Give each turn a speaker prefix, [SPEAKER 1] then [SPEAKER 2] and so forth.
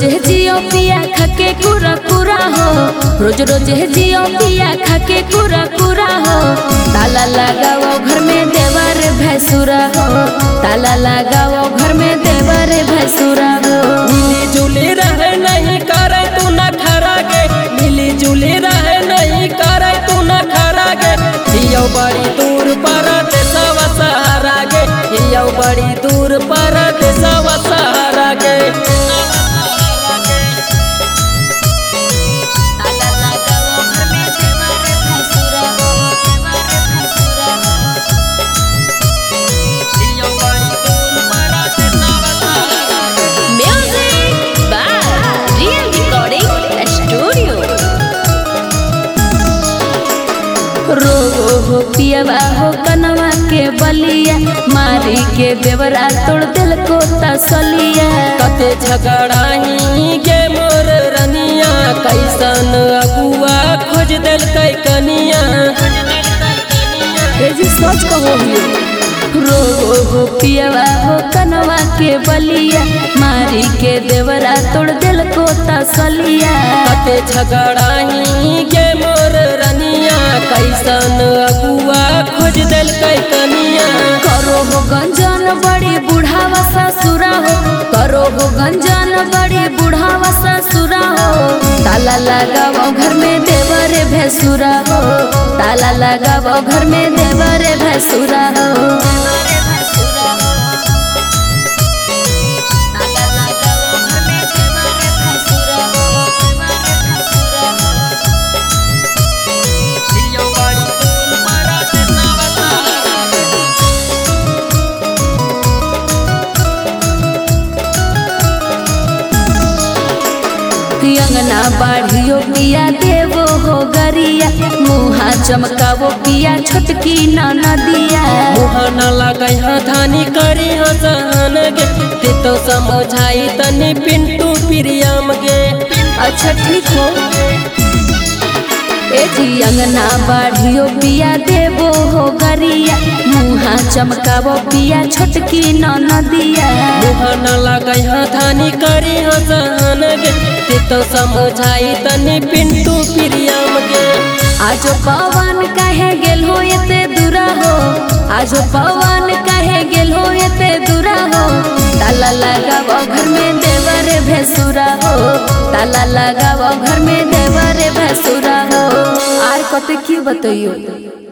[SPEAKER 1] रोज है जियो पिया खाके कुरा कुरा हो, रोज रोज है जियो पिया खाके कुरा कुरा हो। ताला लगाओ घर में देवर भैंसुरा हो, ताला लगाओ घर में देवर भैंसुरा हो।
[SPEAKER 2] मिली जुली रहे नहीं करे तू न खरा गे, मिली जुली रहे नहीं करे तू न खरा गे। हियो बड़ी दूर पर देशवा सहारा गे, हियो बड़ी दूर पर देशवा सहारा गे।
[SPEAKER 1] रोगो हो पियवा हो कनवा के बलिया, मारी के देवरा तोड़ दिल को तसलिया।
[SPEAKER 2] कते झगड़ाही गे मोर रनिया, कैसन अगुआ खोज दिल कई कनिया।
[SPEAKER 1] सोच कहो रोगो हो पियवा हो कनवा के बलिया, मारी के देवरा तोड़ दिल को तसलिया।
[SPEAKER 2] कते झगड़ाही गे मोर रनिया, कैसन अगुआ खोज दिल कई कनिया।
[SPEAKER 1] करो हो गंजन बड़ी बुढ़ावा ससुरा हो, करो हो गंजन बड़ी बुढ़ावा ससुरा हो। ताला लगाओ घर में देवर भैंसुरा हो, ताला लगाओ घर में देवर भैंसुरा हो। अंगना बाढ़ियो पिया देवो हो गरिया, मुहा चमकावो पिया छोटकी नदिया।
[SPEAKER 2] मुहा न लगाई धानी करी हसन गे, ते तो समझाई तनी पिंटू प्रियम गे।
[SPEAKER 1] अच्छा ठीक हो एजी अंगना बाढ़ियो पिया देवो हो गरिया, मुहा चमकावो पिया छोटकी नदिया।
[SPEAKER 2] मुहा न लगाई धानी करी हसन गे, ते तो समझाई तनी पिंटू प्रियम गे।
[SPEAKER 1] आज पवन कहे गेल हो एते दूरा हो, आज पवन कहे गेल हो एते दूरा हो। ताला लगाओ घर में देवर भैंसुरा हो, ताला लगाओ घर में देवर भैंसुरा हो। आर कते की बतइयो।